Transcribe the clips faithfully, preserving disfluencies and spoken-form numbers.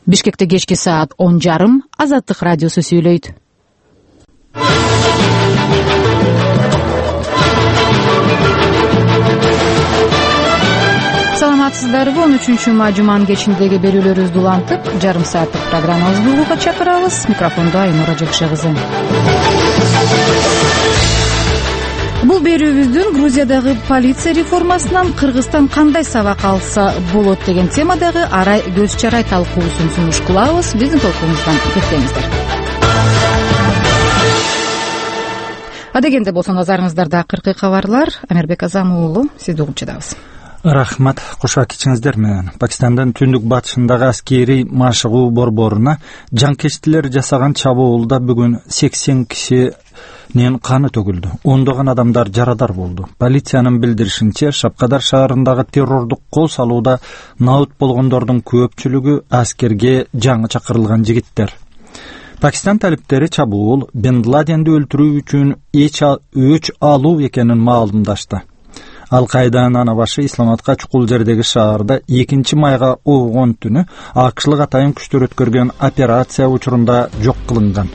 Бишкекте кечки саат он жарым Азаттык радиосу сүйлөйт. Саламатсыздарбы? он үчүнчү май жуманын кечиндеги берүүлөрүбүздү улантып, жарым сааттык программабызды угууга чакырабыз. Микрофондо Айнура Жакшы кызы. Бул берүүбүздүн Грузиядагы полиция реформасынан Кыргызстан кандай сабак алса болот деген темадагы арай көз чарай талкуусун сунуш кылабыз. Биздин толкуубуздан кетпеңиздер. Адегенде болсо назарыңыздарда акыркы кабарлар. Амирбек Азам уулу, сизди угуп жатабыз. Рахмат, кошо кечиңиздер менен. Пакистандын түндүк батышындагы аскерий машыгуу борборуна жанкечтилер жасаган чабуулда бүгүн сексен кишинин каны төгүлдү. Ондогон адамдар жарадар болду. Полициянын билдиришинче, Шапкадар шаарындагы террордук кол салууда наут болгондордун көпчүлүгү аскерге жаңы чакырылган жигиттер. Пакистан талиптери чабуул Бен Ладенди өлтүрүү үчүн өч алуу экенин маалымдашты. Ал-Кайданын ана башы Исламабадка чукул жердеги шаарда экинчи майга огон түнү акшлык атайын күчтөр өткөргөн операция учурунда жок кылынган.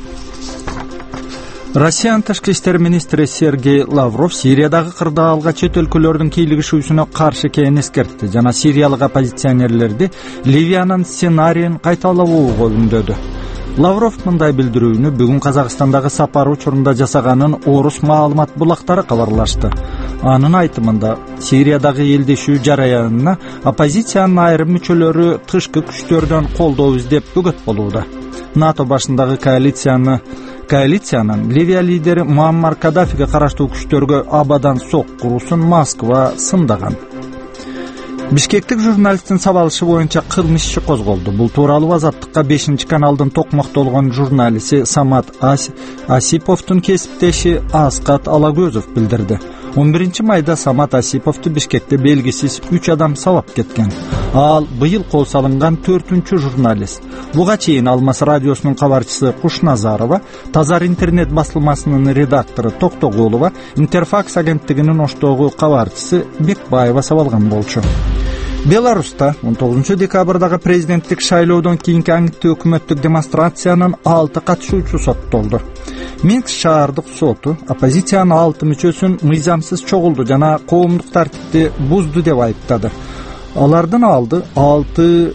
Россиянын тышкы иштер министри Сергей Лавров Сириядагы кырдаалга чет өлкөлөрдүн кийлигишүүсүнө каршы экенин эскертти жана сириялык оппозиционерлерди Ливиянын сценарийин кайталабоого үндөдү. Лавров мындай билдирүүнү бүгүн Казакстандагы сапары учурунда жасаганын орус маалымат булактары кабарлашты. Анын айтымында Сириядагы элдешүү жараянына оппозициянын айрым мүчөлөрү тышкы күчтөрдөн колдоо издеп бөгөт болууда. НАТО башындагы коалицияны коалициянын Ливия лидери Муаммар Каддафиге караштуу күчтөргө абадан сок куруусун Москва сындаган. Бишкектик журналисттин сабалышы боюнча кылмыш иши козголду. Бул тууралуу Азаттыкка бешинчи каналдын токмоктолгон журналисти Самат Асиповдун кесиптеши Аскат Алагөзов билдирди. он биринчи майда Самат Асиповду Бишкекте белгисиз үч адам сабап кеткен. Ал быйыл кол салынган төртүнчү журналист. Буга чейин Алмаз радиосунун кабарчысы Кушназарова, Тазар интернет басылмасынын редактору Токтогулова, Интерфакс агенттигинин Оштогу кабарчысы Бекбаева сабалган болчу. Беларуста он тогузунчу декабрдагы президенттик шайлоодон кийинки аңгиттүү өкмөттүк демонстрациянын алты катышуучусу соттолду. Минск шаардык соту оппозициянын алты мүчөсүн мыйзамсыз чогулду жана коомдук тартипти бузду деп айыптады. Алардын алды алты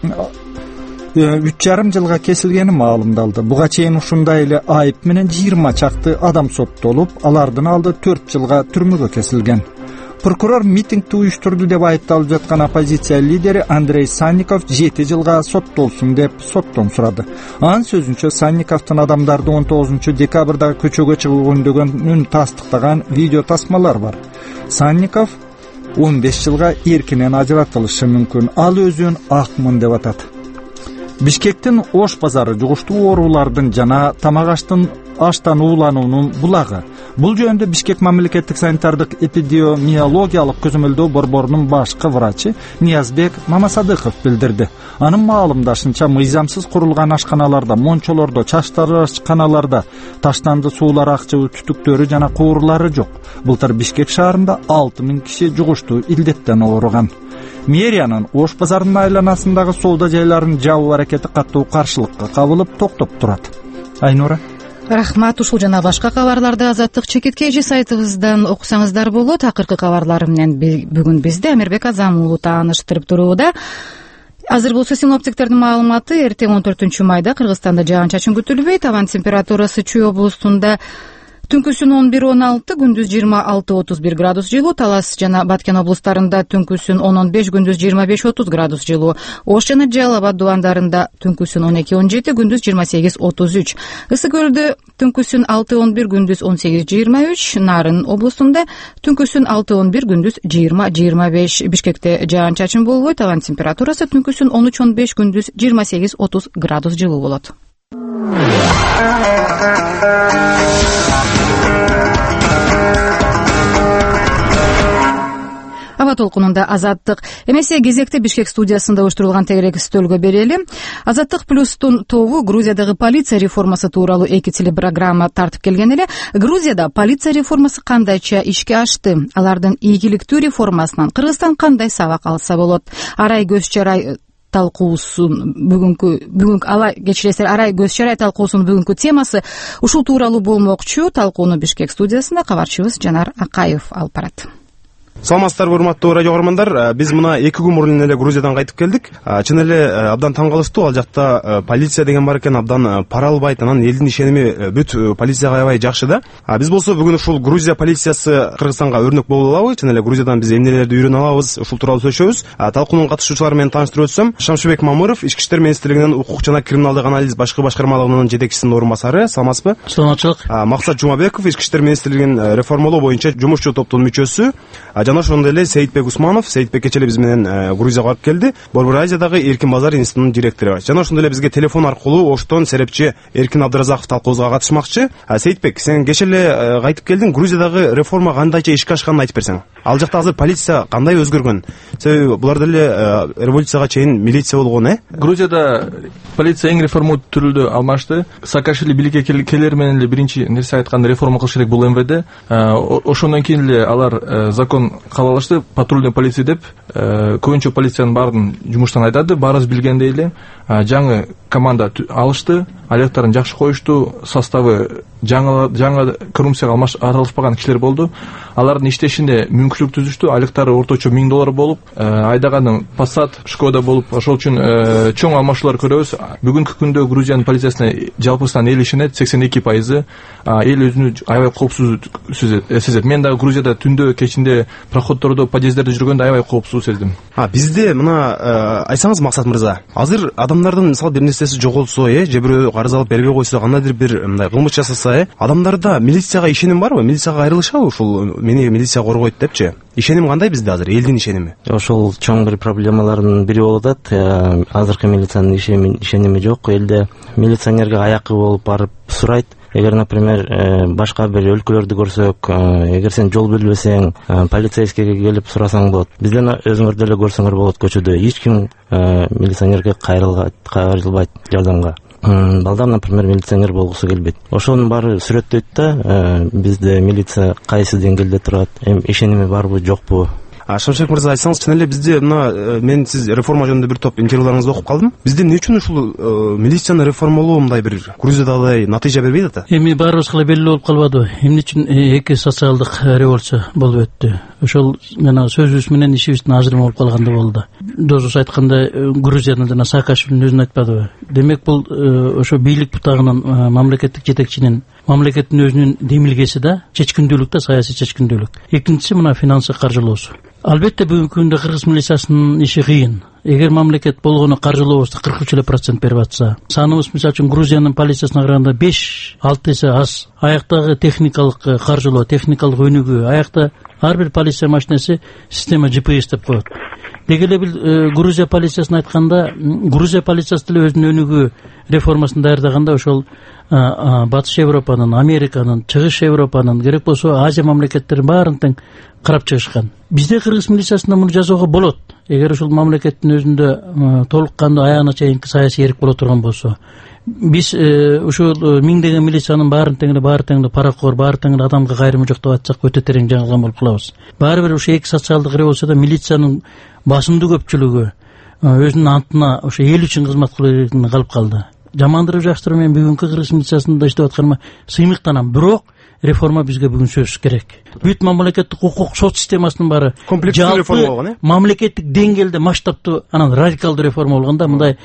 үч жарым жылга кесилгени маалымдалды. Буга чейин ушундай эле айып менен жыйырма чакты адам соттолуп, алардын алды төрт жылга түрмөгө кесилген. Прокурор митингди уюштурду деп айыпталып жаткан оппозиция лидери Андрей Санников жети жылга соттолсун деп соттон сурады. Анын сөзүнчө Санниковдун адамдарды он тогузунчу декабрдагы көчөгө чыгуу үндөгөнүн тастыктаган видео тасмалар бар. Санников он беш жылга эркинен ажыратылышы мүмкүн. Ал өзүн акмын деп атат. Бишкектин Ош базары жугуштуу оорулардын жана тамак аштын аштан уулануунун булагы. Бул жөнүндө Бишкек мамлекеттик санитардык эпидемиологиялык көзөмөлдөө борборунун башкы врачы Ниязбек Мамасадыков билдирди. Анын маалымдашынча, мыйзамсыз курулган ашканаларда, мончолордо, чачтарачканаларда таштанды суулар акчыбы түтүктөрү жана куурлары жок. Былтыр Бишкек шаарында алты миң киши жугуштуу илдеттен ооруган. Мэриянын Ош базарынын айланасындагы соода жайларын жабуу аракети катуу каршылыкка кабылып токтоп турат. Айнура. Рахмат. Ушул жана башка кабарларды Азаттык чекиткейжи сайтыбыздан окусаңыздар болот. Акыркы кабарлар менен бүгүн бизди Амирбек Азам уулу тааныштырып турууда. Азыр болсо синоптиктердин маалыматы, эртең он төртүнчү майда Кыргызстанда жаан-чачын күтүлбөйт. Абан температурасы Чүй облустунда түнкүсүн он бир он алты, күндүз жыйырма алты отуз бир градус жылуу, Талас жана Баткен облустарында түнкүсүн он он беш, күндүз жыйырма беш отуз градус жылуу, Ош жана Жалал Абад дубандарында түнкүсүн он эки он жети, күндүз жыйырма сегиз отуз үч, Ысык көлдө түнкүсүн алты он бир, күндүз он сегиз жыйырма үч, Нарын облустунда түнкүсүн алты он бир, күндүз жыйырма жыйырма беш. Бишкекте жаан-чачын болбойт, абан температурасы түнкүсүн он үч он беш, күндүз жыйырма сегиз отуз градус жылуу болот. Аба толкунунда Азаттык. Эмесе кезекте Бишкек студиясында уюштурулган тегерек стөлгө берели. Азаттык плюстун тобу Грузиядагы полиция реформасы тууралуу эки телепрограмма тартып келген эле. Грузияда полиция реформасы кандайча ишке ашты? Алардын ийгиликтүү реформасынан Кыргызстан кандай сабак алса болот? Арай көз чарай талкуусун бүгүнкү бүгүнкү ала кечиресиздер арай көз чарай талкуусунун бүгүнкү темасы ушул тууралуу болмокчу. Талкууну Бишкек студиясында кабарчыбыз Жанар Акаев алып барат. Саламатсыздарбы, урматтуу радио көрөрмандар. Биз мына эки күн мурун эле Грузиядан кайтып келдик. Чын эле абдан таң калыштуу. Ал жакта полиция деген бар экен, абдан пара албайт, анан элдин ишеними бүт полицияга аябай жакшы да. Биз болсо бүгүн ушул Грузия полициясы Кыргызстанга өрнөк боло алабы? Чын эле Грузиядан биз эмнелерди үйрөнө алабыз? Ушул тууралуу сөйлөшөбүз. Талкуунун катышуучулары менен тааныштырып өтсөм, Шамшыбек Мамыров, Ички иштер министрлигинин укук жана криминалдык анализ башкы башкармалыгынын жетекчисинин орун басары. Саламатсызбы? Саламатчылык. Максат Жумабеков, Ички иштер министрлигинин реформалоо боюнча жумушчу топтун мүчөсү. Жана ошондой эле Сейитбек Усманов, Сейитбек кечээ эле биз менен Грузияга барып келди. Борбор Азиядагы Эркин базар институтунун директору. Жана ошондой эле бизге телефон аркылуу Оштон серепчи Эркин Абдыразаков талкуубузга катышмакчы. Сейитбек, сен кечээ эле кайтып келдиң. Грузиядагы реформа кандайча ишке ашканын айтып берсең. Ал жакта азыр полиция кандай өзгөргөн? Себеби булар деле революцияга чейин милиция болгон, э? Грузияда полиция эң реформатүрүлдү алмашты. Саакашвили биликке келер менен эле биринчи нерсе айтканда реформа кылыш керек бул эм вэ дэ. Ошондон кийин эле алар закон кабыл алышты. Патрульный полиция деп, көбүнчө полициянын баарын жумуштан айдады. Баарыбыз билгендей эле жаңы команда алышты, аяктарын жакшы коюшту, составы жаңы жаңы коррупцияга аралашпаган кишилер болду. Алардын иштешинде мүмкүнчүлүк түзүштү. Айлыктары орточо миң доллар болуп, айдаганы Passat, Шкода болуп, ошол үчүн чоң алмашуулар көрөбүз. Бүгүнкү күндө Грузиянын полициясына жалпысынан эл ишенет, сексен эки пайызы. Эл өзүнү аябай коопсуз сезет. Мен дагы Грузияда түндө, кечинде проходдордо, подъездерде жүргөндө аябай коопсуз сездим. А бизде мына айсаңыз, Максат мырза, азыр адамдардын мисалы бир нерсеси жоголсо, э, же бирөө карыз алып бербей койсо, кандайдыр бир мындай кылмыш жасаса, э, адамдарда милицияга ишеним барбы? Милицияга кайрылышабы ушул мени милиция коргойт депчи? Ишеним кандай бизде азыр, элдин ишеними? Ошол чоң бир проблемалардын бири болуп атат. Азыркы милициянын ишеними жок. Элде милиционерге аякы болуп барып сурайт. Эгер, например, башка бир өлкөлөрдү көрсөк, эгер сен жол билбесең, полицейскийге келип сурасаң болот. Бизден өзүңөр деле көрсөңөр болот көчөдө. Эч ким милиционерге кайрылбайт жардамга. Балдар, например, милиционер болгусу келбейт. Ошонун баары сүрөттөйт да, бизде милиция кайсы деңгээлде турат, эми ишеними барбы, жокпу? Шамшыбек мырза, айтсаңыз, чын эле бизде мына мен сиз реформа жөнүндө бир топ интервьюларыңызды окуп калдым. Бизде эмне үчүн ушул милицияны реформалоо мындай бир Грузиядагыдай натыйжа бербейт ата? Эми баарыбызга белгилүү болуп калбадыбы? Эмне үчүн эки социалдык революция болуп өттү? Ошол жана сөзүбүз менен ишибиздин ажырымы болуп калганда болду. Досубуз айткандай, Грузиянын жана Саакашвилинин өзүн айтпадыбы? Демек бул ошо бийлик бутагынын, мамлекеттик жетекчинин, мамлекеттин өзүнүн демилгеси да, чечкиндүүлүк да, саясий чечкиндүүлүк. Экинчиси мына финансы каржылоосу. Албетте бүгүнкү күндө кыргыз милициясынын иши кыйын. Эгер мамлекет болгону каржылообузда кырк үч эле процент берип атса, саныбыз мисалы үчүн Грузиянын полициясына караганда беш алты эсе аз. Аяктагы техникалык каржылоо, техникалык өнүгүү, аякта ар бир полиция машинеси система джи пи эс деп коет. Деги эле бил Грузия полициясын айтканда, Грузия полициясы деле өзүнүн өнүгүү реформасын даярдаганда ошол Батыш Европанын, Американын, Чыгыш Европанын, керек болсо Азия мамлекеттеринин баарын тең карап чыгышкан. Бизде кыргыз милициясында муну жасоого болот. Эгер ушул мамлекеттин өзүндө толук кандуу аягына чейинки саясий эрк боло турган болсо. Биз ушул миңдеген милициянын баарын тең эле, баары тең эле паракор, баары тең эле адамга кайрымы жок деп айтсак өтө терең жаңылган болуп калабыз. Баары бир ушул эки социалдык революцияда милициянын басымдуу көпчүлүгү өзүнүн антына ошо эл үчүн кызмат кылып калып калды. Жамандырып жакштырып мен бүгүнкү кыргыз милициясында иштеп атканыма сыймыктанам, бирок реформа бизге бүгүн сөзсүз керек. Бүт мамлекеттик укук, сот системасынын баары комплекстүү реформа болгон, э? Мамлекеттик деңгээлде масштабтуу, анан радикалдуу реформа болгондо мындай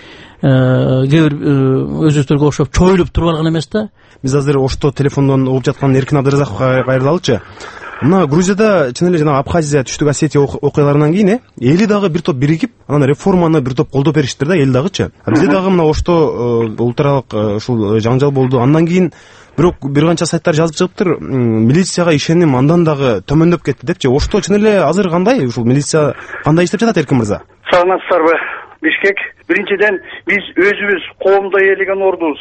кээ бир өзүбүздөргө окшоп чоюлуп туруп алган эмес да. Биз азыр Ошто телефондон угуп жаткан Эркин Абдыразаковго кайрылалычы. Мына Грузияда чын эле жана Абхазия, Түштүк Осетия окуяларынан кийин эли дагы бир топ биригип, анан реформаны бир топ колдоп бериштир да, эл дагычы. Бизде дагы мына Ошто улуттаралык ушул жаңжал болду. Андан кийин бирок бир канча сайттар жазып чыгыптыр, милицияга ишеним андан дагы төмөндөп кетти депчи. Ошто чын эле азыр кандай, ушул милиция кандай иштеп жатат, Эркин мырза? Саламатсыздарбы? Бишкек, биринчиден биз өзүбүз коомдо ээлеген ордубуз.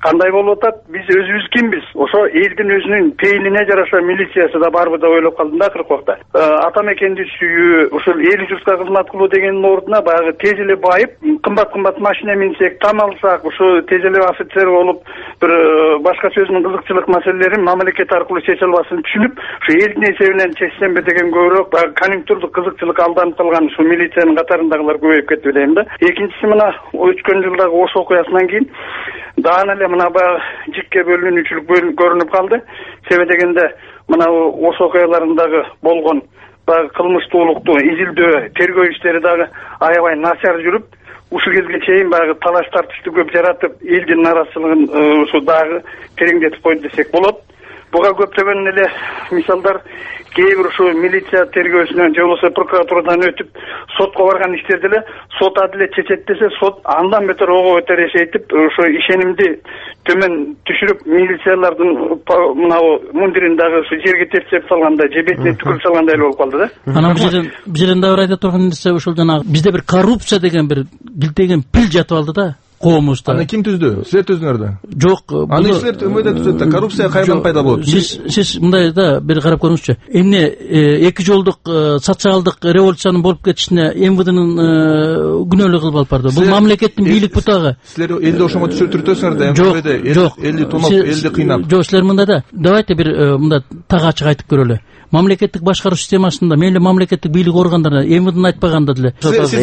кандай болуп атат, биз өзүбүз кимбиз? Ошо элдин өзүнүн пейилине жараша милициясы да барбы деп ойлоп калдым да акыркы убакта. Ата мекенди сүйүү, ушул эл журтка кызмат кылуу дегендин ордуна баягы тез эле байып, кымбат-кымбат машина минсек, там алсак, ушу тез эле офицер болуп, бир башка сөзүнүн кызыкчылык маселелерин мамлекет аркылуу чече албасын түшүнүп, ушу элдин эсебинен чечсемби деген көбүрөөк баягы конъюнктурдук кызыкчылык алданып калган ушу милициянын катарындагылар көбөйүп кетти деп элем да. Экинчиси мына өткөн жылдагы Ош окуясынан кийин даана эле мына баягы жикке бөлүнүүчүлүк көрүнүп калды. Себеби дегенде мына Ош окуяларындагы болгон баягы кылмыштуулукту изилдөө, тергөө иштери дагы аябай начар жүрүп, ушул кезге чейин баягы талаш тартышты көп жаратып, элдин наразычылыгын ушу дагы тереңдетип койду десек болот. Буга көптөгөн эле мисалдар кээ бир ушу милиция тергөөсүнөн же болбосо прокуратурадан өтүп сотко барган иштерди эле сот адилет чечет десе, сот андан бетер ого бетер эшейтип, ошо ишенимди төмөн түшүрүп, милициялардын мынабу мундирин дагы ушу жерге тепсеп салгандай, же бетине түкүрүп салгандай эле болуп калды да. Анан бул жерден бул жерден дагы бир айта турган нерсе ушул жанагы бизде бир коррупция деген бир билтеген пил жатып алды да. Коомузда. Аны ким түздү? Силер түздүңөр да? Жок. Аны силер өмөдө түзөт да. Коррупция кайдан пайда болот? Сиз сиз мындай да бир карап көрүңүзчү. Эмне эки жолдук социалдык революциянын болуп кетишине эм вэ дэнин күнөөлүү кылып алып барды. Бул мамлекеттин бийлик бутагы. Силер элди ошого түшүртөсүңөр да, эм вэ дэ элди тоноп, элди кыйнап. Жок, силер мындай да. Давайте бир мында так ачык айтып көрөлү. Мамлекеттик башкаруу системасында мейли мамлекеттик бийлик органдарына эм вэ дэн айтпаганда деле.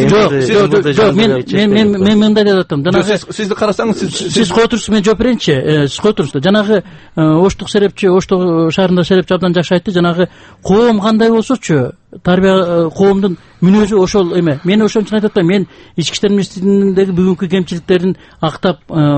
Жок, жок, мен мен мен мындай деп атам. Жанагы сизди карасаңыз, сиз кое турсуз, мен жооп берейинчи. Сиз кое турсуз. Жанагы Оштук серепчи, Оштук шаарында серепчи абдан жакшы айтты. Жанагы коом кандай болсочу, тарбия коомдун мүнөзү ошол эме. Мен ошон үчүн айтып атам, мен ички иштер министрлигиндеги бүгүнкү кемчиликтерин актап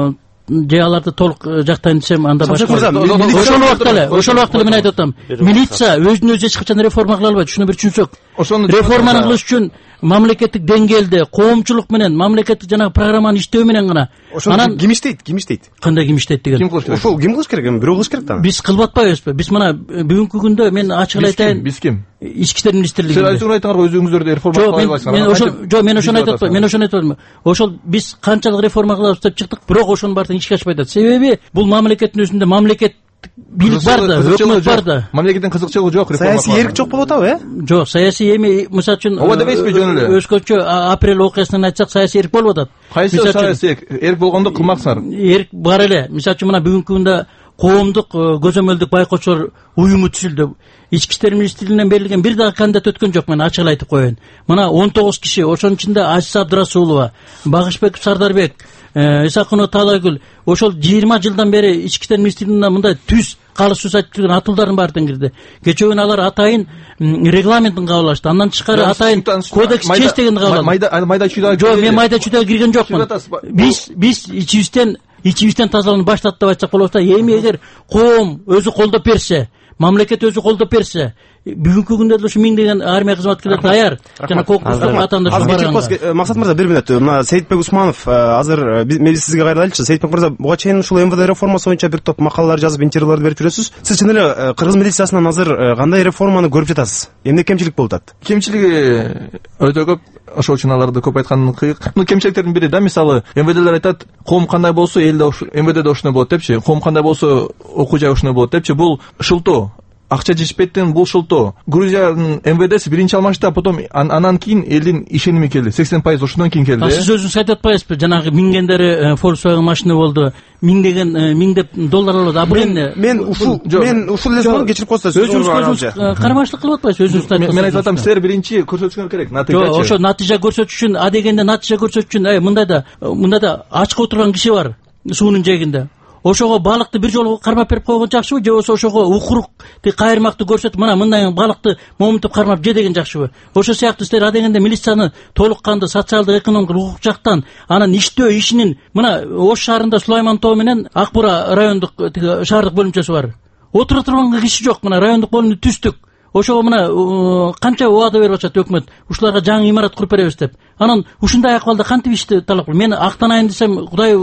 же аларды толук жактайын десем, анда башка. Ошол убакта эле, ошол убакта эле мен айтып атам. Милиция өзүн өзү эч качан реформа кыла албайт. Ушуну бир түшүнсөк. Реформаны кылыш үчүн мамлекеттик деңгээлде коомчулук менен, мамлекеттик жанагы программаны иштөө менен гана. Анан ким иштейт? Ким иштейт? Кандай ким иштейт деген? Ошол ким кылыш керек? Бирөө кылыш керек да. Биз кылып атпайбызбы? Биз мына бүгүнкү күндө мен ачык эле айтайын. Биз ким? Ички иштер министрлиги. Силер өзүңөр айтыңар, өзүңүздөрдү реформа кыла албайсыңар. Мен ошол, жок, мен ошону айтып атпайм. Мен ошону айтып атам. Ошол биз канчалык реформа кылабыз деп чыктык, бирок ошонун баардыгын ишке ашпай атат. Себеби бул мамлекеттин өзүндө мамлекет бийлик бар да, өкмөт бар да. Мамлекеттин кызыкчылыгы жок, реформа. Саясий эрк жок болуп атабы, э? Жок, саясий эми мисалы үчүн ооба дебейсизби жөн эле? Өзгөчө апрель окуясынан айтсак, саясий эрк болуп атат. Кайсы саясий эрк? Эрк болгондо кылмаксыңар. Эрк бар эле. Мисалы үчүн мына бүгүнкү күндө коомдук көзөмөлдүк байкоочулар уюму түзүлдү. Ички иштер министрлигинен берилген бир дагы кандидат өткөн жок, мен ачык эле айтып коеюн. Мына он тогуз киши, ошонун ичинде Азиз Абдрасулова, Багышбеков Сардарбек, Исакунова Талагүл, ошол жыйырма жылдан бери ички иштер министрлигинде мындай түз калыс сөз айтып жүргөн атуулдардын баардыгын кирди. Кечөөн алар атайын регламентин кабыл алышты. Андан тышкары атайын кодекс чеч дегенди кабыл алды. Майда майда чүйдө. Жок, мен майда чүйдө кирген жокмун. Биз биз ичибизден ичибизден тазаланып баштадык деп айтсак болот да. Эми эгер коом өзү колдоп берсе, мамлекет өзү колдоп берсе, бүгүнкү күндө деле ушу миңдеген армия кызматкерлери даяр. Жана конкурстар катарында барган. Максат мырза, бир мүнөт. Мына Сейитбек Усманов азыр мен сизге кайрылайлычы. Сейитбек мырза, буга чейин ушул эм вэ дэ реформасы боюнча бир топ макалалар жазып, интервьюлар берип жүрөсүз. Сиз чын эле кыргыз милициясынан азыр кандай реформаны көрүп жатасыз? Эмне кемчилик болуп атат? Кемчилиги өтө көп. Ошол үчүн аларды көп айткан кыйык. Ну, кемчиликтердин бири да, мисалы, эм вэ дэлер айтат, коом кандай болсо, элде эм вэ дэ ошондой болот депчи. Коом кандай болсо, окуу жай ошондой болот депчи. Бул шылтоо. Акча жетишпейтин бул шылтоо. Грузиянын эм вэ дэси биринчи алмашты, а потом анан кийин элдин ишеними келди. сексен пайыз ошондон кийин келди. Сиз өзүңүз айтып атпайсызбы? Жанагы миңдендери Volkswagen машина болду. Миңдеген миңдеп доллар алат. А бул эмне? Мен ушул мен ушул эле кечирип коесуз. Өзүңүз кармаштык кылып атпайсызбы? Өзүңүз айтып. Мен айтып атам, силер биринчи көрсөтүшүңөр керек. Натыйжа. Жок, ошо натыйжа көрсөтүш үчүн, а дегенде натыйжа көрсөтүш үчүн, ай мындай да, мындай да ачка отурган киши бар суунун жээгинде. Ошого балыкты бир жолу кармап берип койгон жакшыбы, же болбосо ошого укурук кайырмакты көрсөтүп, мына мындай балыкты момунтуп кармап же деген жакшыбы? Ошо сыяктуу силер а дегенде милицияны толук кандуу социалдык, экономикалык, укук жактан анан иштөө ишинин, мына Ош шаарында Сулайман тоо менен Ак Бура райондук шаардык бөлүмчөсү бар. Отура турган киши жок, мына райондук бөлүмдү түздүк. Ошого мына канча убада берип атат өкмөт, ушуларга жаңы имарат куруп беребиз деп. Анан ушундай акыбалда кантип ишти талап кылып? Мен актанайын десем, Кудай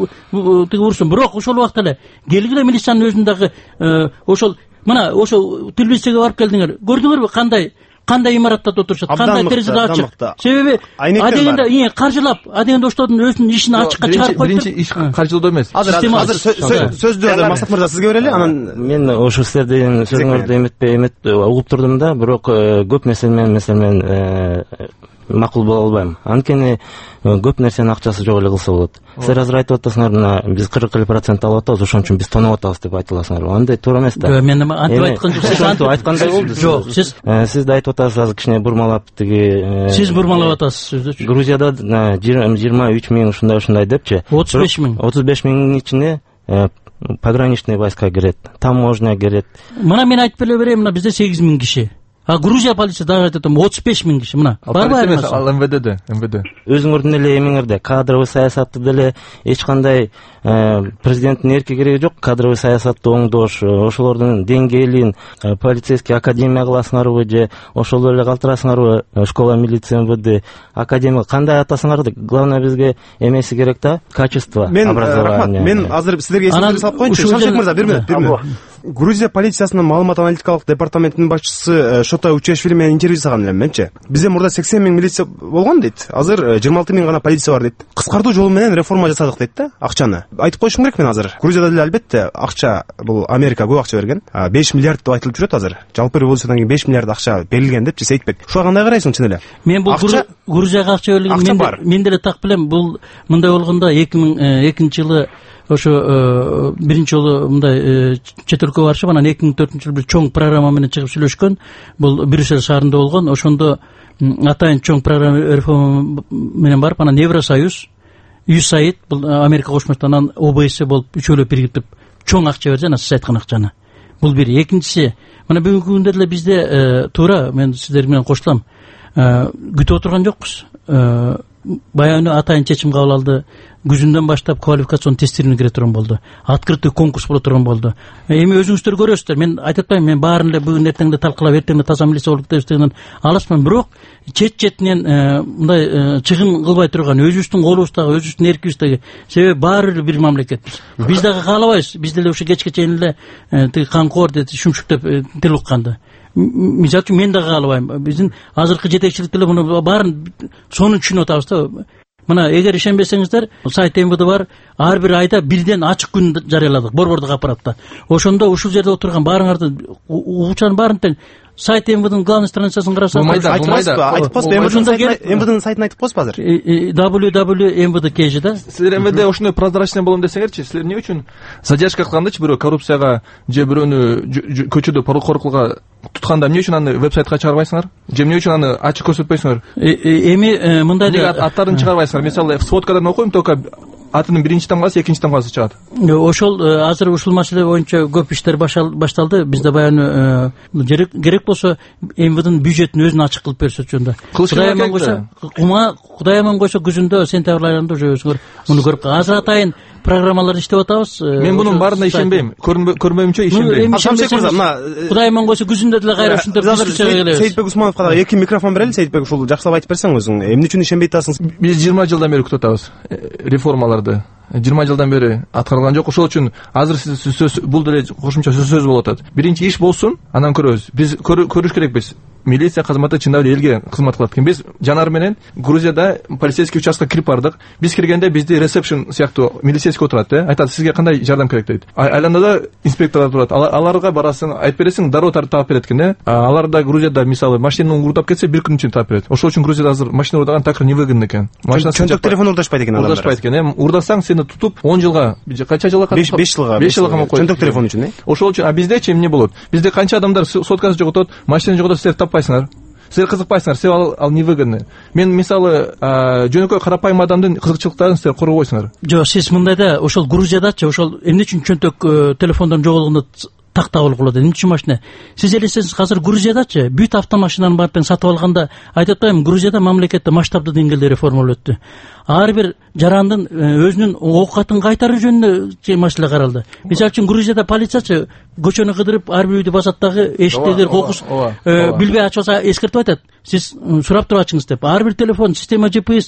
тиги урсун. Бирок ошол убакта эле келгиле милициянын өзүндөгү ошол мына ошол Тбилисиге барып келдиңер. Көрдүңөрбү кандай кандай имаратта отурушат, кандай терезеде ачык. Себеби адегенде каржылап, адегенде оштодун өзүнүн ишин ачыкка чыгарып койду. Биринчи иш каржылоо эмес. Азыр азыр сөздү Масат мырза сизге берели, анан мен ошол сиздердин сөзүңөрдү эметпей эмет угуп турдум да, бирок көп нерсе менен мен макул боло албайм. Анткени көп нерсенин акчасы жок эле кылса болот. Силер азыр айтып атасыңар, мына биз кырк элүү процент алып атабыз, ошон үчүн биз тонуп атабыз деп айтыласыңар. Андай туура эмес да. Мен антип айткан жок. Сиз антип айткандай болду. Жок, сиз сиз да айтып атасыз, азыр кичине бурмалап тиги. Сиз бурмалап атасыз сөздүчү. Грузияда жыйырма үч миң ушундай ушундай депчи. отуз беш миң. отуз беш миңдин ичине пограничный войска кирет, таможня кирет. Мына мен айтып эле берейин, мына бизде сегиз миң киши. А Грузия полиция дагы айтып атам отуз беш миң киши. Мына барбы айырмасы? Ал МВДде, МВД. Өзүңөрдүн эле эмиңерде кадровый саясатты деле эч кандай президенттин эрки кереги жок. Кадровый саясатты оңдош, ошолордун деңгээлин полицейский академия кыласыңарбы же ошол эле калтырасыңарбы? Школа милиция МВД академия кандай атасыңар? Главное бизге эмеси керек да, качество образования. Мен азыр силерге эсиңерге салып коеюнчу. Шамшек мырза, бир минут, бир минут. Грузия полициясынын маалымат аналитикалык департаментинин башчысы Шота Учешвили менен интервью жасаган элем менчи. Бизде мурда сексен миң милиция болгон дейт. Азыр жыйырма алты миң гана полиция бар дейт. Кыскартуу жолу менен реформа жасадык дейт да, акчаны. Айтып коюшум керек мен азыр. Грузияда деле албетте акча, бул Америка көп акча берген. беш миллиард деп айтылып жүрөт азыр. Жалпы революциядан кийин беш миллиард акча берилген депчи Сейитбек. Ушуга кандай карайсың чын эле? Мен бул Грузияга акча берилген мен деле так билем. Бул мындай болгондо эки миң экинчи жылы ошо биринчи жолу мындай чет өлкөгө барышып, анан эки миң төртүнчү жылы бир чоң программа менен чыгып сүйлөшкөн. Бул Брюссель шаарында болгон. Ошондо атайын чоң программа реформа менен барып, анан Евросоюз, ю эс эй ай ди, бул Америка Кошмо Штаттарынын о бэ эс болуп үчөөлөп биригип чоң акча берди, жана сиз айткан акчаны. Бул бир. Экинчиси, мына бүгүнкү күндө деле бизде туура мен сиздер менен коштулам. Күтүп отурган жокпуз. Баягы атайын чечим кабыл алды. Күзүндөн баштап квалификацион тесттерине кире турган болду. Открытый конкурс боло турган болду. Эми өзүңүздөр көрөсүздөр. Мен айтып атпайм, мен баарын эле бүгүн эртең эле талкылап, эртең эле таза милиция болуп кетебизден алысмын. Бирок чет-четинен мындай чыгым кылбай турган, өзүбүздүн колубуздагы, өзүбүздүн эркибиздеги, себеби баары бир мамлекетпиз. Биз дагы каалабайбыз. Биз деле ошо кечке чейин эле тиги канкор деп шумшук деп тил укканды. Мисалы үчүн мен дагы каалабайм. Биздин азыркы жетекчилик деле муну баарын сонун түшүнүп атабыз да. Мына эгер ишенбесеңиздер, сайт МВД бар, ар бир айда бирден ачык күн жарыяладык борбордук аппаратта. Ошондо ушул жерде отурган баарыңарды угучан баарын тең сайт МВДнын главный страницасын карасаңыз, айтып коесузбу? МВДнын сайтын айтып коесузбу азыр? дабл ю дабл ю точка эм вэ дэ кей жи да. Силер МВД ошондой прозрачный болом десеңерчи, силер эмне үчүн задержка кылгандачы, бирөө коррупцияга же бирөөнү көчөдө порукор кылга тутканда эмне үчүн аны веб-сайтка чыгарбайсыңар? Же эмне үчүн аны ачык көрсөтпөйсүңөр? Эми мындай аттарын чыгарбайсыңар. Мисалы сводкадан окуйм, только атынын биринчи тамгасы, экинчи тамгасы чыгат. Ошол азыр ушул маселе боюнча көп иштер башталды. Бизде баягы керек болсо МВДнын бюджетин өзүн ачык кылып берсечү. Кудай аман койсо, Кудай аман койсо күзүндө сентябрь айында уже өзүңөр муну көрүп азыр атайын программаларды иштеп атабыз. Мен мунун баарына ишенбейм. Көрмөйүмчө ишенбейм. Кудай аман койсо күзүндө деле кайра ушинтип дискуссияга келебиз. Сейитбек Усмановго дагы эки микрофон берели. Сейитбек, ушул жакшылап айтып берсең өзүң, эмне үчүн ишенбей атасың? Биз жыйырма жылдан бери күтүп атабыз реформаларды. жыйырма жылдан бери аткарылган жок. Ошол үчүн азыр сиз сөз бул деле кошумча сөз болуп атат. Биринчи иш болсун, анан көрөбүз. Биз көрүш керекпиз. Милиция кызматы чындап эле элге кызмат кылат экен. Биз жанар менен Грузияда полицейский участкага кирип бардык. Биз киргенде бизди ресепшн сыяктуу милицейский отурат, э, айтат, сизге кандай жардам керек дейт. Айланада инспекторлор турат. Аларга барасың, айтып бересиң, дароо таап берет экен, э. Алар да Грузияда мисалы машинаны урдап кетсе бир күн ичинде таап берет. Ошол үчүн Грузияда азыр машина урдаган такыр невыгодно экен. Чөнтөк телефон урдашпайт экен алар. Урдашпайт экен, э. Урдасаң сени тутуп он жылга, канча жылга катып? беш жылга. беш жылга камап коет. Чөнтөк телефон үчүн, э. Ошол үчүн а биздечи эмне болот? Бизде канча адамдар соткасы жоготот, машина жоготот, силер таппайсыңар. Силер кызыкпайсыңар, силер ал, ал невыгодно. Мен мисалы жөнөкөй карапайым адамдын кызыкчылыктарын силер коргобойсуңар. Жок, сиз мындай да ошол Грузиядачы ошол эмне үчүн чөнтөк телефондон жоголгондо тактабыл кылат. Эмне үчүн машина? Сиз элестеңиз, азыр Грузиядачы бүт автомашинаны барып тең сатып алганда, айтып атпаймынбы, Грузияда мамлекетте масштабдуу деңгээлде реформа болуп өттү. Ар бир жарандын өзүнүн оокатын кайтаруу жөнүндө маселе каралды. Мисалы үчүн Грузияда полициячы көчөнү кыдырып ар бир үйдү басаттагы эшиктегилер кокус билбей ачылса эскертип айтат. Сиз сурап туруп ачыңыз деп. Ар бир телефон, система джи пи эс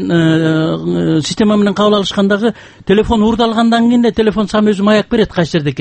атайын система менен кабыл алышкандагы телефон урдалгандан кийин телефон сам өзү маяк берет кайсы жерде экенин.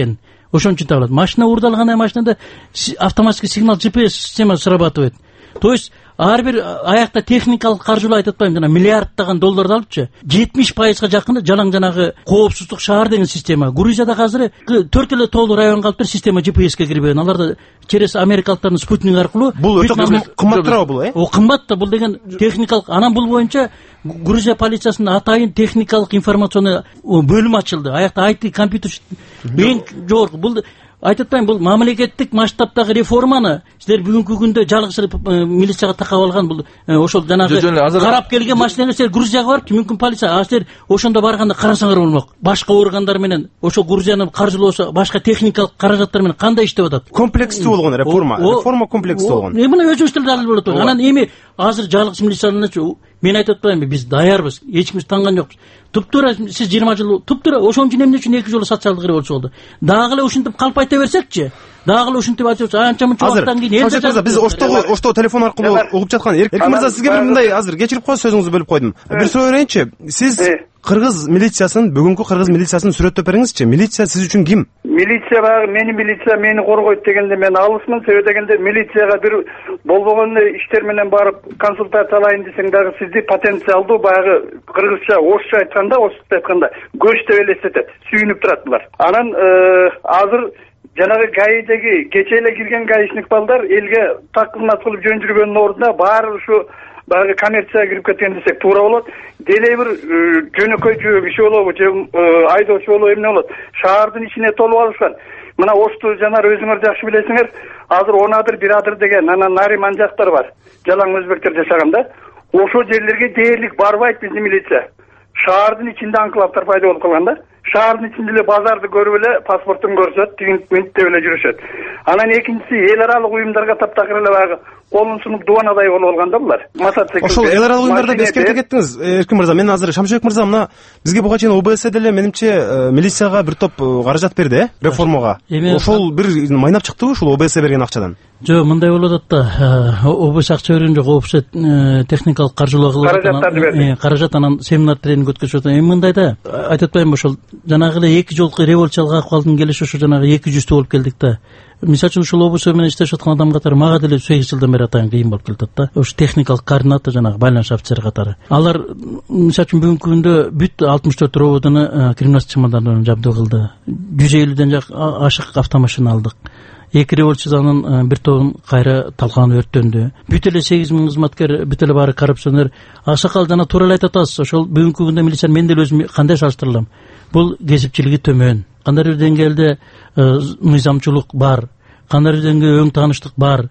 ошон үчүн табылат. Машина уурдалганда машинада автоматический сигнал джи пи эс системасы срабатывает. То есть ар бир аякта техникалык каржылоо айтып атпайм, жана миллиарддаган долларды алыпчы жетимиш пайызга жакын жалаң жанагы коопсуздук шаар деген система. Грузияда азыр төрт эле тоолуу район калыптыр, система джи пи эске кирбеген. Аларда через америкалыктардын спутник аркылуу бул өтө кымбатыраак бул, э? О, кымбат да, бул деген техникалык. Анан бул боюнча Грузия полициясынын атайын техникалык информационный бөлүм ачылды. Аякта ай ти компьютер эң жогорку. Бул айтып атпайм, бул мамлекеттик масштабтагы реформаны силер бүгүнкү күндө жалгыз эле милицияга такап алган. Бул ошол жанагы карап келген машинага силер Грузияга барып, мүмкүн полиция, а силер ошондо барганда карасаңар болмок. Башка органдар менен ошо Грузиянын каржылоосу, башка техникалык каражаттар менен кандай иштеп атат? Комплекстүү болгон реформа. Реформа комплекстүү болгон. Эмне өзүбүз деле далил болот. Анан эми азыр жалгыз милициянычы мен айтып атпаймынбы, биз даярбыз, эч кимди танган жокпуз. Туптура сиз жыйырма жыл, туптура ошон үчүн эмне үчүн эки жолу социалдык революция болду? Дагы эле ушинтип калп айта берсекчи, дагы эле ушинтип айтып анча мынча убакыттан кийин эл мырза, биз оштогу ошто телефон аркылуу угуп жаткан Эркин мырза, сизге бир мындай азыр кечирип коюңуз, сөзүңүздү бөлүп койдум. Бир суроо берейинчи. Сиз кыргыз милициясын, бүгүнкү кыргыз милициясын сүрөттөп бериңизчи. Милиция сиз үчүн ким? Милиция багы мени милиция мени коргойт дегенде мен алысмын. Себеби дегенде милицияга бир болбогон иштер менен барып консультация алайын десең дагы сизди потенциалдуу багы кыргызча, орусча айтканда, орусча айтканда көч деп элестетет, сүйүнүп турат булар. Анан азыр жанагы гаидеги кече эле кирген гаишник балдар элге так кызмат кылып жөн жүргөндүн ордуна баары ушу багы коммерцияга кирип кеткен десек туура болот. Деле бир жөнөкөй киши болобу же айдоочу болобу эмне болот? Шаардын ичине толуп алышкан. Мына Ошту жанар өзүңөр жакшы билесиңер, азыр Онадыр, Бирадыр деген анан Нариман жактар бар. Жалаң өзбектер жашаган да. Ошо жерлерге дээрлик барбайт биздин милиция. Шаардын ичинде анклавтар пайда болуп калган да. Шаардын ичинде эле базарды көрүп эле паспортун көрсөт, тигинт деп эле жүрүшөт. Анан экинчиси эл аралык уюмдарга таптакыр эле багы колун сунуп дубанадай болуп алган да булар. Мотоцикл. Ошол эл аралык уюмдарда эскерте кеттиңиз, Эркин мырза. Мен азыр Шамшыбек мырза, мына бизге буга чейин ОБС деле менимче милицияга бир топ каражат берди, э, реформага. Ошол бир майнап чыктыбы ушул ОБС берген акчадан? Жок, мындай болуп атат да. ОБС акча берген жок, ОБС техникалык каржылоо кылып аткан каражат, анан семинар тренинг өткөзүп атат. Эми мындай да, айтып атпаймынбы, ошол жанагы эле эки жолку революциялык акыбалдын келиши ошо жанагы эки жүздүү болуп келдик да. Мисалы үчүн ушул ОБС менен иштешип аткан адам катары мага деле сегиз жылдан бери атайын кыйын болуп келатат да. Ошо техникалык координатор, жанагы байланыш офицери катары. Алар мисалы үчүн бүгүнкү күндө бүт алтымыш төрт рободуну криминалдык чамадардан жабдуу кылды. жүз элүүдөн ашык автомашина алдык. Эки революциянын бир тобун кайра талканып өрттөндү. Бүт эле сегиз миң кызматкер, бүт эле баары коррупционер. Аксакал жана туура эле айтып атасыз. Ошол бүгүнкү күндө милиция мен деле өзүм кандай салыштырылам? Бул кесипчилиги төмөн. Кандай бир деңгээлде мыйзамчылык бар, кандай бир деңгээлде өң тааныштык бар.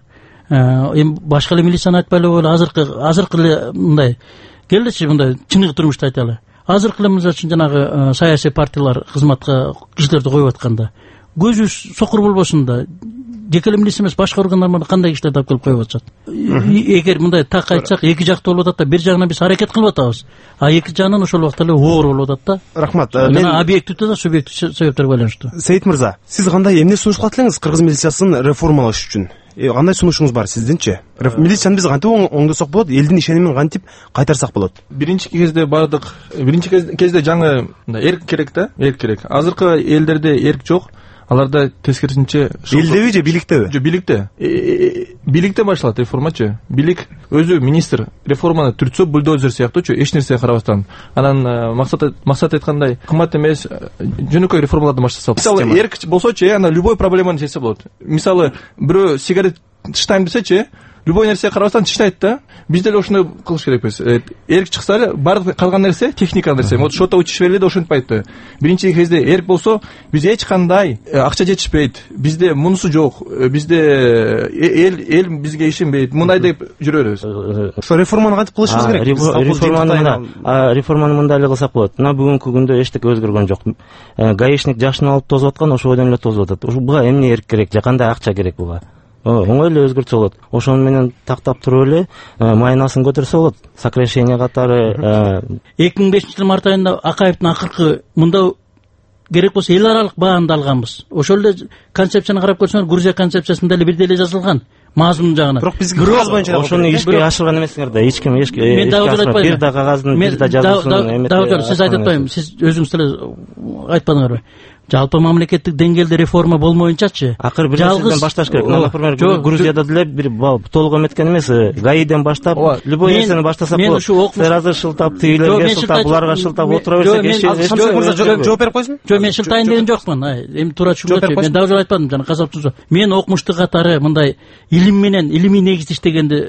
Эми башка эле милицияны айтпай эле коелу, азыркы азыркы эле мындай келдичи, мындай чыныгы турмушта айталы. Азыркы эле мисалы үчүн жанагы саясий партиялар кызматка кишилерди коюп атканда көзүбүз сокур болбосун да, жеке эле милиция эмес, башка органдар кандай кишилерди алып келип коюп атышат. Эгер мындай так айтсак, эки жактуу болуп атат да, бир жагынан биз аракет кылып атабыз, а эки жагынан ошол убакта эле оор болуп атат да. Рахмат. Мен объективдүү да субъективдүү себептерге байланыштуу. Сейит мырза, сиз кандай эмне сунуш кылат элеңиз кыргыз милициясын реформалаш үчүн? Кандай сунушуңуз бар сиздинчи? Милицияны биз кантип оңдосок болот? Элдин ишенимин кантип кайтарсак болот? Биринчи кезде бардык, биринчи кезде жаңы эрк керек да, эрк керек. Азыркы элдерде эрк жок. Аларда тескерисинче элдеби же биликтеби? Жок, биликте. Биликте башталат реформачы. Билик өзү министр реформаны түртсө бульдозер сыяктуучу, эч нерсеге карабастан. Анан максат максат айткандай кымбат эмес, жөнөкөй реформаларды баштаса. Мисалы эрк болсочу, ана любой проблеманы чечсе болот. Мисалы бирөө сигарет тыштайм десечи, любой нерсеге карабастан тыштайт да. Биз деле ошондой кылыш керекпиз. Эрк чыкса эле баардык калган нерсе техника нерсе. Вот что-то учиш берилди, ошентпайт. Биринчи кезде эрк болсо, биз эч кандай акча жетишпейт. Бизде мунусу жок. Бизде эл эл бизге ишенбейт. Мындай деп жүрө беребиз. Ошо реформаны кантип кылышыбыз керек? Реформаны реформаны мындай эле кылсак болот. Мына бүгүнкү күндө эчтеке өзгөргөн жок. Гаишник жашын алып тозуп аткан, ошо бойдон эле тозуп атат. Буга эмне эрк керек же кандай акча керек буга? Оңой эле өзгөртсө болот. Ошону менен тактап туруп эле майнасын көтөрсө болот. Сокращение катары эки миң бешинчи жылы март айында Акаевдин акыркы мында керек болсо эл аралык баанды алганбыз. Ошол эле концепцияны карап көрсөңөр, Грузия концепциясында эле бир деле жазылган. Мазмун жагынан. Бирок бизге кагаз боюнча ошону ишке ашырган эмесиңер да, эч ким эч мен дагы айтпайм. Бир да кагаздын, бир да жазуусун эмети. Дагы сиз айтып атпайм, сиз өзүңүз деле айтпадыңарбы? жалпы мамлекеттик деңгээлде реформа болмоюнчачы акыр бир нерседен башташ керек. Например, Грузияда деле бир толук эметкен эмес, гаиден баштап, любой нерсени баштасак болот. Сен азыр шылтап, тигилерге шылтап, буларга шылтап отура берсек, жооп берип койсун. Жок, мен шылтайын деген жокмун. Эми туура түшүнгүлөчү. Мен дагы жолу айтпадым, жана касапчысыз. Мен окумуштуу катары мындай илим менен, илимий негизде иштегенди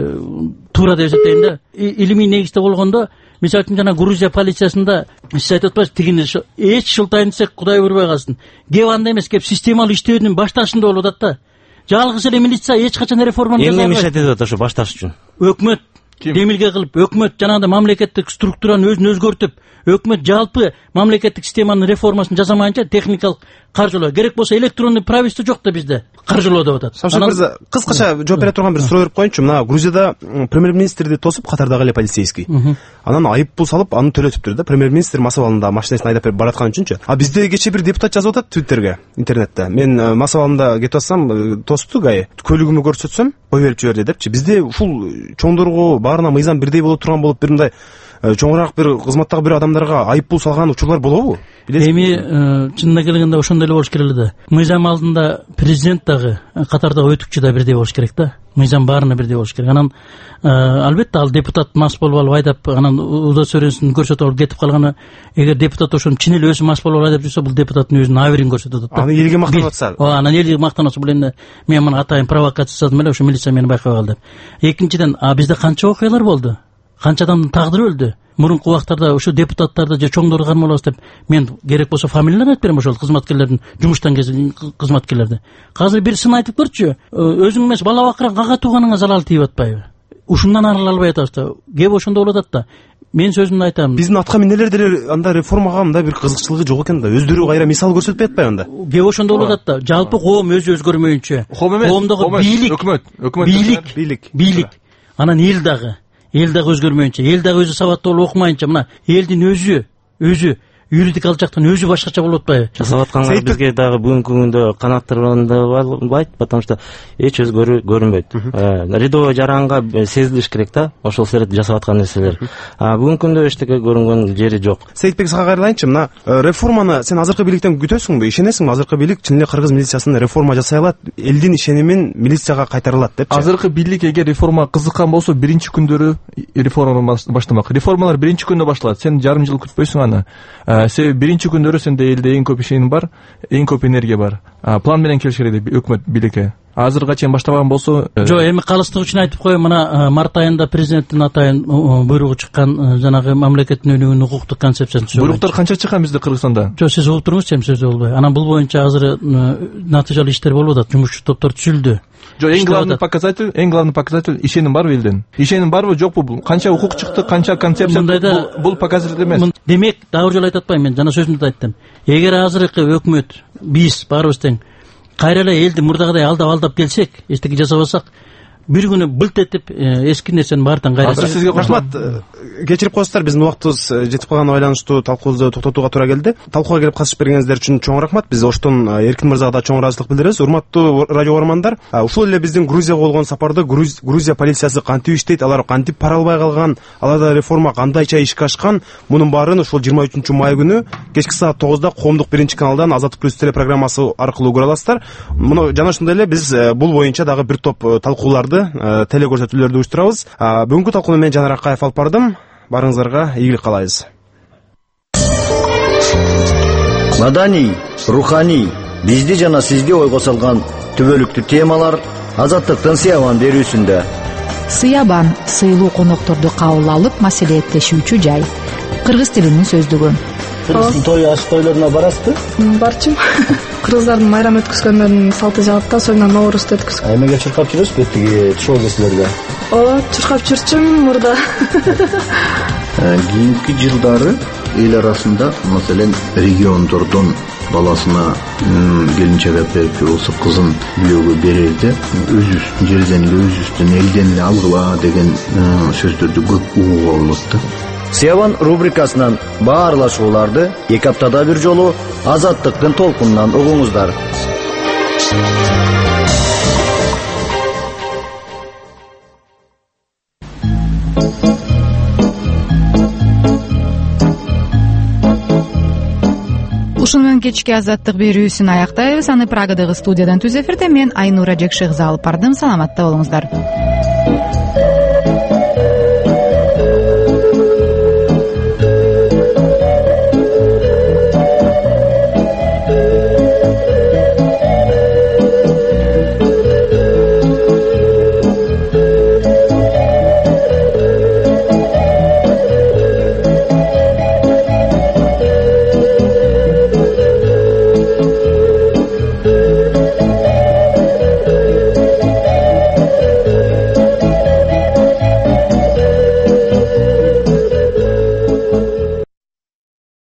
туура деп эсептейм да. Илимий негизде болгондо мисалы үчүн жана Грузия полициясында сиз айтып атпайсызбы, тигини эч шылтайын десек Кудай бурбай калсын. Кеп анда эмес, кеп системалуу иштөөнүн башташында болуп атат да. Жалгыз эле милиция эч качан реформаны жасабайт. Эмне мешает этип атат ошо башташ үчүн? Өкмөт демилге кылып, өкмөт жанагындай мамлекеттик структураны өзүн өзгөртүп, өкмөт жалпы мамлекеттик системанын реформасын жасамайынча техникалык каржылоо керек болсо электронный правительство жок да бизде. Каржылоо деп атат. Самшик мырза, кыскача жооп бере турган бир суроо берип коеюнчу. Мына Грузияда премьер-министрди тосуп катардагы эле полицейский. Анан айып пул салып, аны төлөтүптүр да. Премьер-министр масабалында машинасин айдап берип бараткан үчүнчү. А бизде кечээ бир депутат жазып атат Твиттерге, интернетте. Мен масабалында кетип атсам, тосупту гай. Көлүгүмү көрсөтсөм, кой берип жиберди депчи. Бизде ушул чоңдорго баарына мыйзам бирдей боло турган болуп, бир мындай чоңураак бир кызматтагы бир адамдарга айып пул салган учурлар болобу? Эми чынына келгенде ошондой эле болуш керек эле да. Мыйзам алдында президент дагы, катардагы өтүкчү да бирдей болуш керек да. Мыйзам баарына бирдей болуш керек. Анан албетте ал депутат мас болуп алып айдап, анан удостоверениясын көрсөтүп алып кетип калганы, эгер депутат ошону чын эле өзү мас болуп айдап жүрсө, бул депутаттын өзүнүн абырын көрсөтөт да. Аны элге мактанып атса. Ооба, анан элге мактанып атса, бул эми мен муну атайын провокация жасадым эле, ошо милиция мени байкап алды деп. Экинчиден, а бизде канча окуялар болду? Канча адамдын тагдыры өлдү? Мурунку убактарда ошо депутаттарды же чоңдорду кармалабыз деп мен керек болсо фамилияларын айтып берем, ошол кызматкерлердин, жумуштан келген кызматкерлерди. Азыр бир сын айтып көрчү, өзүң эмес бала бакырган кага тууганыңа залал тийип атпайбы? Ушундан арыла албай атабыз да. Кеп ошондо болуп атат да. Мен сөзүмдү айтам. Биздин атка минелер деле анда реформага мындай бир кызыкчылыгы жок экен да. Өздөрү кайра мисал көрсөтпөй атпайбы анда? Кеп ошондо болуп атат да. Жалпы коом өзү өзгөрмөйүнчө, коомдогу бийлик, өкмөт, өкмөт, бийлик, бийлик, бийлик. Анан эл дагы эл дагы өзгөрмөйүнчө, эл дагы өзү сабаттуу болуп окумайынча, мына элдин өзү өзү юридикалык жактан өзү башкача болуп атпайбы? Жасап атканга бизге дагы бүгүнкү күндө канааттырбайт, потому что эч өзгөрүү көрүнбөйт. Рядовой жаранга сезилиш керек да, ошол сырет жасап аткан нерселер. А бүгүнкү күндө эчтеке көрүнгөн жери жок. Сейитбек, сага кайрылайынчы. Мына реформаны сен азыркы бийликтен күтөсүңбү? Ишенесиңби азыркы бийлик чын эле кыргыз милициясын реформа жасай алат, элдин ишенимин милицияга кайтарылат депчи? Азыркы бийлик эгер реформа кызыккан болсо, биринчи күндөрү реформаны баштамак. Реформалар биринчи күндө башталат. Сен жарым жыл күтпөйсүң аны. Себеби биринчи күндөрү сенде элде эң көп ишеним бар, эң көп энергия бар. План менен келиш керек өкмөт бийликке. Азырга чейин баштабаган болсо, жок, эми калыстык үчүн айтып коеюн, мына март айында президенттин атайын буйругу чыккан, жанагы мамлекеттин өнүгүүнүн укуктук концепциясын. Буйруктар канча чыккан бизде Кыргызстанда? Жок, сиз угуп туруңузчу, эми сөзү болбой. Анан бул боюнча азыр натыйжалуу иштер болуп атат, жумушчу топтор түзүлдү. Жок, эң главный показатель, эң главный показатель ишеним барбы элден? Ишеним барбы, жокпу? Канча укук чыкты, канча концепция, бул показатель эмес. Демек, дагы жолу айтып атпайм, мен жана сөзүмдү айттым. Эгер азыркы өкмөт, биз баарыбыз тең кайра эле элди мурдагыдай алдап алдап келсек, эчтеке жасабасак, бир күнү былт этип эски нерсенин баардыгын кайра. Сизге рахмат. Кечирип коесуздар, биздин убактыбыз жетип калганына байланыштуу талкуубузду токтотууга туура келди. Талкууга келип катышып бергениңиздер үчүн чоң рахмат. Биз оштон Эркин мырзага да чоң ыраазычылык билдиребиз. Урматтуу радио көрөрмандар, ушул эле биздин Грузияга болгон сапарды Грузия полициясы кантип иштейт, алар кантип пара албай калган, аларда реформа кандайча ишке ашкан, мунун баарын ушул жыйырма үчүнчү май күнү кечки саат тогузда коомдук биринчи каналдан Азаттык плюс телепрограммасы аркылуу көрө аласыздар. Муну жана ошондой эле биз бул боюнча дагы бир топ талкууларды, телекөрсөтүүлөрдү уюштурабыз. Бүгүнкү талкууну мен Жанар Акаев алып бардым. Барыңыздарга ийгилик каалайбыз. Маданий, руханий, бизди жана сизди ойго салган түбөлүктүү темалар Азаттыктын Сыябан берүүсүндө. Сыябан сыйлуу конокторду кабыл алып маселелеттешүүчү жай. Кыргыз тилинин сөздүгү. Кыргыздын той аш тойлоруна барасызбы? Барчым. Кыргыздардын майрам өткөзгөндөрүнүн салты жагатта союнан Ноорузду өткөзгөн. Эмеге чуркап жүрөсүзбү тиги шоу кесилерде? Ооба, чуркап жүрчүм мурда. Кийинки жылдары эл арасында, маселен, региондордон баласына келинчек берип же болсо кызын бирөөгө берерде өзүбүздүн жерден эле, өзүбүздүн элден эле алгыла деген сөздөрдү көп угууга болот да. Сыябан рубрикасынан баарлашууларды эки аптада бир жолу Азаттыктын толкунунан угуңуздар. ушуну менен кечки азаттык берүүсүн аяктайбыз. Аны Прагадагы студиядан түз эфирде мен Айнура Жекшекызы алып бардым. Саламатта болуңуздар.